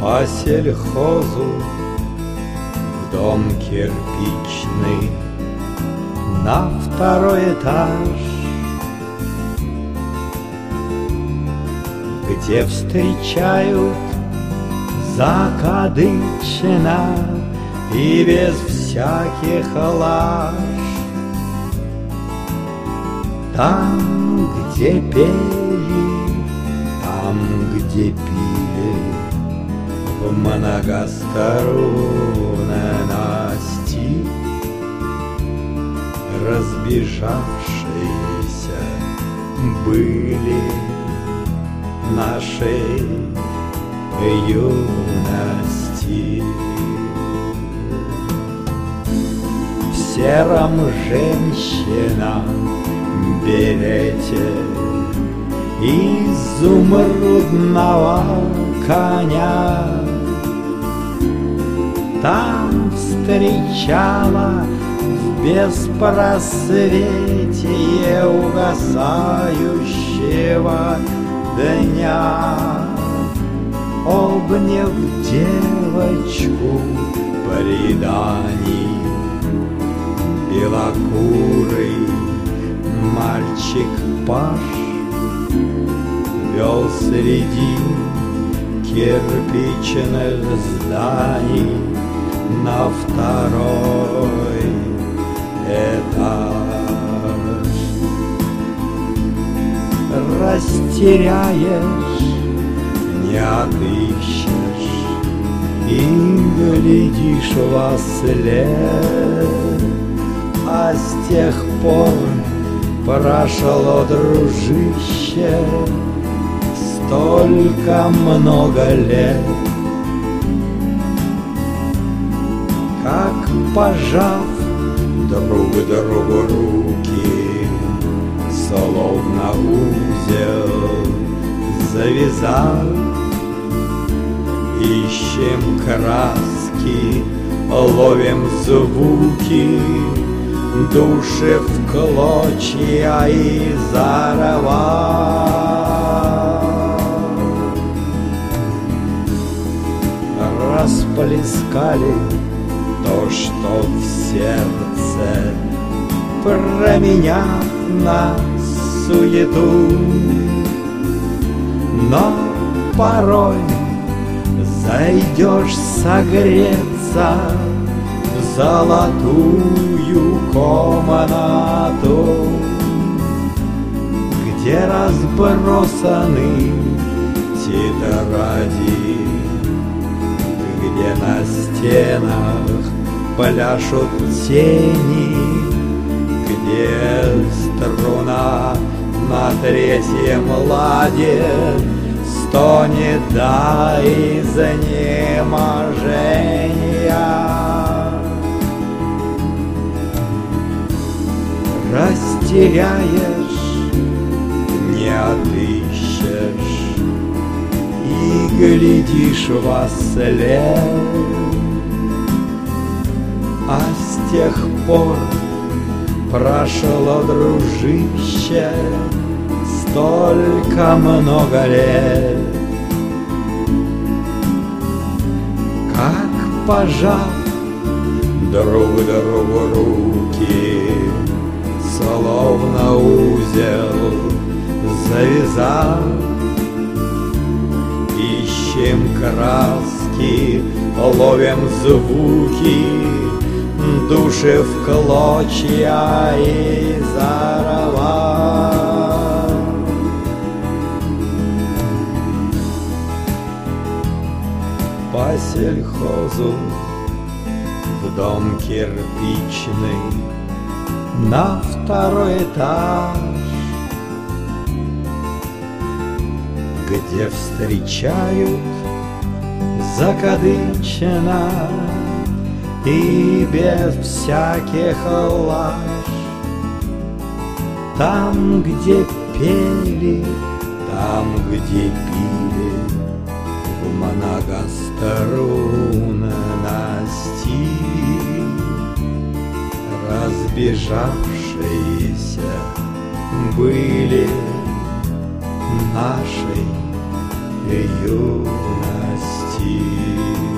По сельхозу в дом кирпичный на второй этаж, где встречают закадычно и без всяких лаж. Там, где пели, там, где пили, в многосторонности разбежавшиеся были нашей юности. В сером женщина берете изумрудного коня. Там встречала в беспросветие угасающего дня, обняв девочку преданий, белокурый мальчик Паш вел среди кирпичных зданий на второй этаж. Растеряешь, не отыщешь и глядишь во след. А с тех пор прошло, дружище, столько много лет, как, пожав друг другу руки, словно узел завязав, ищем краски, ловим звуки, души в клочья и зарвав. Расплескали то, что в сердце, променяв на суету. Но порой зайдешь согреться в золотую комнату, где разбросаны тетради, где на стенах пляшут тени, где струна на третьем ладе стонет до изнеможения. Растеряешь, не отыщешь и глядишь во след. А с тех пор прошло, дружище, столько много лет, как, пожав друг другу руки, словно узел завязав, ищем краски, ловим звуки, души в клочья и зарвав. По сельхозу в дом кирпичный на второй этаж, где встречают закадычно и без всяких лаж. Там, где пели, там, где пили, в многострунности разбежавшиеся были нашей юности. пути.